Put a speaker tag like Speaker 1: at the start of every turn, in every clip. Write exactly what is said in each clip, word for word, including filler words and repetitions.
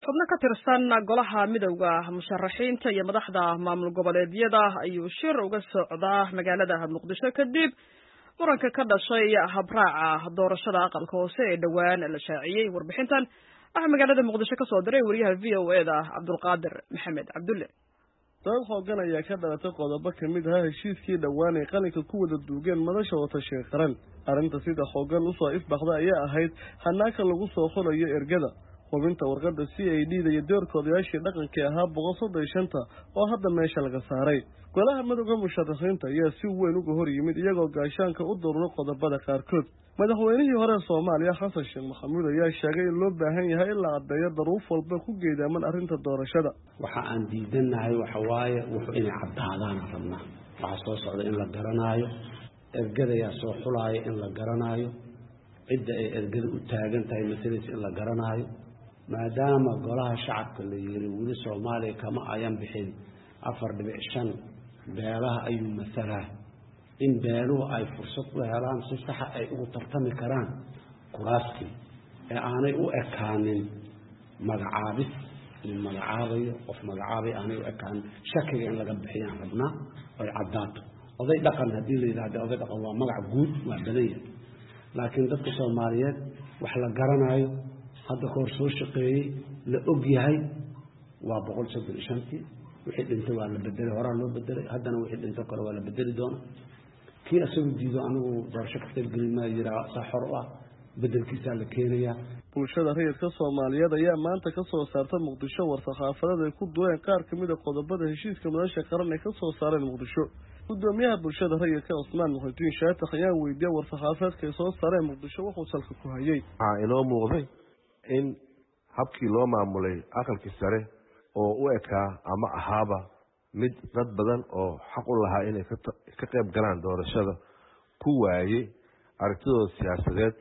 Speaker 1: xubno ka tirsan golaha midowga musharaxiinta iyo madaxda maamul goboleedyada ayuu shir uga socdaa magaalada muqdisho kadib muranka ka dhashay habraaca doorashada aqalka hoose ee dhowaan la shaaciyey. warbixintan waxaa magaalada muqdisho ka soo diray wariyaha v o e da cabdulqaadir maxamed cabdulle.
Speaker 2: dad xoogan ayaa ka dhalatay qodobo ka mid ah heshiiskii dhowaan ay qalinka ku wada duugeen madasha watashiga qaran. arrinta sida xoogan usoo ifbaxda ayaa ahayd hanaanka lagu soo xulayo ergada hubinta warqadda c a d da iyo doorkoodayaashii dhaqankii ahaa boqol soddon iyo shanta oo hadda meesha laga saaray. golaha midowga musharaxiinta ayaa si weyn uga hor yimid iyagoo gaashaanka u durno qodobada qaarkood. madaxweynihii hore soomaaliya xasan sheekh maxamuud ayaa sheegay in loo baahan yahay in la caddeeyo daruuf walba ku geedaaman arrinta doorashada.
Speaker 3: waxa aan diidanahay waxa waaye wuxuu inay caddaadaan rabnaa. waxaa soo socda in la garanaayo, ergadayaa soo xulaaya in la garanaayo, cidda ay ergada u taagan tahay masalaysa in la garanaayo. maadaama golaha shacabka la yiri weli soomaaliya kama ayan bixin afar dhibic shan beelaha ayuu masalaa in beeluhu ay fursad u helaan si saxa ay ugu tartami karaan kuraaskii ee aanay u ekaanin magacaabis in magacaabayo qof magacaabay aanay u ekaanin shakiga in laga bixiyaan rabnaa oy caddaato. oday dhaqan haddii la yidhahda oday dhaqan waa magac guud waa badan yahay, laakiin dadka soomaaliyeed wax la garanaayo hadda ka hor soo shaqeeyey la og yahay waa boqol soddon iyo shantii. wixii dhintay waa la bedelay, horaa loo bedelay, haddana wixii dhintay kale waa la bedeli doona. kii isagu diido anigu doorasho ka qaybgelin maa yiraa saa xor u ah bedelkiisaa la keenayaa.
Speaker 2: bulshada rayidka soomaaliyeed ayaa maanta ka soo saarta muqdisho war-saxaafadad ay ku duween qaar ka mid a qodobada heshiiska madasha qaran ay ka soo saareen muqdisho. gudoomiyaha bulshada rayidka cusmaan muxudiin shaatax ayaa weydiiyey war-saxaafadeedka ay soo saareen muqdisho wuxuu salka ku hayay.
Speaker 4: waxaa inoo muuqday in habkii loo maamulay aqalkii sare oo u ekaa ama ahaaba mid dad badan oo xaq u lahaa inay ka qayb galaan doorashada ku waayey aragtidooda siyaasadeed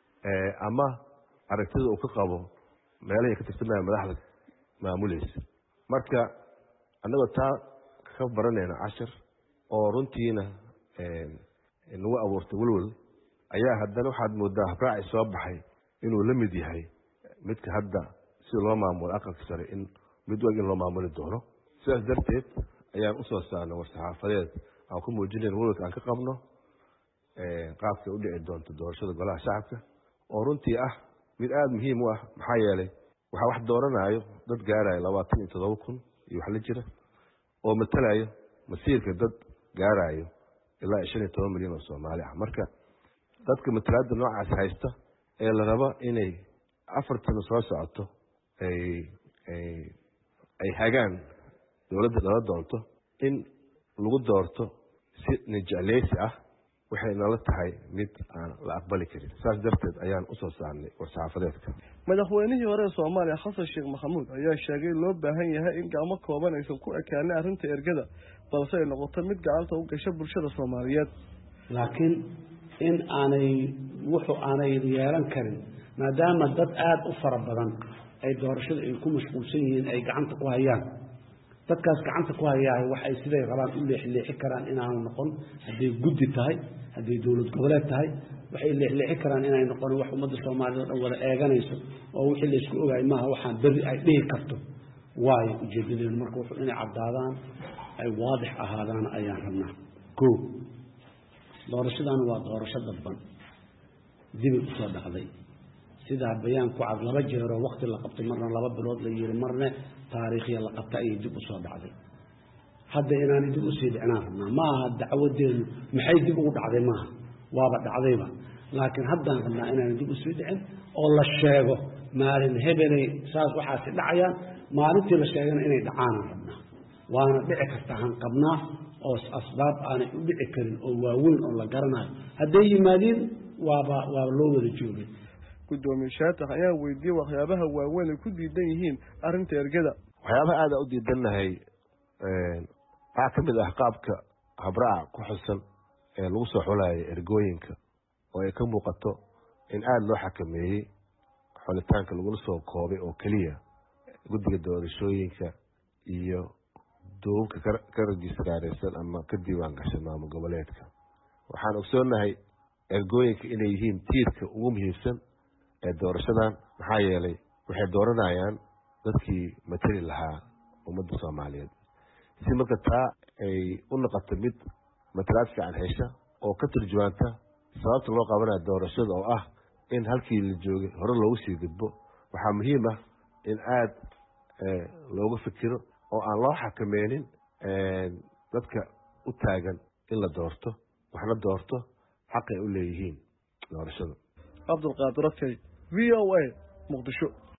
Speaker 4: ama aragtida uu ka qabo meelahay ka tirsanaya madaxda maamulaysa. marka annagoo taa ka baranayna cashar oo runtiina nagu abuurtay welwel ayaa haddana waxaad moodaa habraaci soo baxay inuu la mid yahay midka hadda sida loo maamulo aqalka sare in mid wag in loo maamuli doono. sidaas darteed ayaan usoo saarnay war-saxaafadeed aan ku muujinayn welwelka aan ka qabno qaabkay u dhici doonto doorashada golaha shacabka oo runtii ah mid aada muhiim u ah. maxaa yeelay waxaa wax dooranayo dad gaarayo labaatan iyo toddoba kun iyo wax la jira oo matalayo masiirka dad gaarayo ilaa iyo shan iyo toban milyan oo soomaali ah. marka dadka matalaada noocaas haysta ee la rabo inay afartana soo socoto ay ay hagaan dowladda lala doonto in lagu doorto si nijecleysi ah waxay nala tahay mid aan la aqbali karin. saas darteed ayaan usoo saarnay war-saxaafadeedka.
Speaker 2: madaxweynihii hore ee soomaaliya xasan sheekh maxamuud ayaa sheegay loo baahan yahay in gacmo kooban aysan ku ekaanin arrinta ergada balse ay noqoto mid gacanta u gasha bulshada soomaaliyeed.
Speaker 3: laakiin in aanay wuxuu aanay yeelan karin maadaama dad aada u fara badan ay doorashada ay ku mashquulsan yihiin ay gacanta ku hayaan. dadkaas gacanta ku hayaa waxay siday rabaan u leexleexi karaan inaanu noqon. hadday guddi tahay, hadday dowlad goboleed tahay, waxay leexleexi karaan inay noqon wax ummadda soomaaliyed oo dhan wada eeganayso oo wixii la isku ogaay maaha waxaan berri ay dhihi karto. waayo ujeedadeenu marka wuxuu inay caddaadaan ay waadix ahaadaan ayaan rabnaa. ko doorashadan waa doorasho dadban dibay usoo dhacday sidaa bayaan ku cad laba jeeroo wakti la qabtay, marna laba bilood la yiri, marna taariikhya la qabta ayay dib usoo dhacday. hadda inaanay dib usii dhicnaan rabnaa. ma aha dacwadeenu maxay dib ugu dhacday maaha, waaba dhacdayba. laakiin haddaan rabnaa inaanay dib usii dhicin oo la sheego maalin hebelay saas waxaasi dhacayaan, maalintii la sheegana inay dhacaanaan rabnaa. waana dhici karta han qabnaa oo asbaab aanay u dhici karin oo waaweyn oo la garanayo hadday yimaadiin waaba waaba loo wada joogay.
Speaker 2: gudoomiye shaatax ayaa weydiiyey waxyaabaha waaweyn ay ku diidan yihiin arrinta ergada.
Speaker 4: waxyaabaha aada u diidannahay waxaa ka mid ah qaabka habraaca ku xusan ee lagu soo xulayo ergooyinka oo ay ka muuqato in aada loo xakameeyey xulitaanka lagula soo koobay oo keliya guddiga doorashooyinka iyo duubabka ka rajistaraysan ama ka diiwaan gashan maamul goboleedka. waxaan ogsoonahay ergooyinka inay yihiin tiirka ugu muhiimsan ee doorashadan. maxaa yeelay waxay dooranayaan dadkii matali lahaa ummadda soomaaliyeed si marka taa ay u noqoto mid matalaad fiican hesha oo ka turjumaanta sababta loo qabanayo doorashada oo ah in halkii la joogay hore loogu sii gudbo waxaa muhiim ah in aada looga fikiro oo aan loo xakameynin dadka u taagan in la doorto waxna doorto xaqay u leeyihiin doorashada.
Speaker 2: Cabdulqaadir Rakay, V O A, Muqdisho.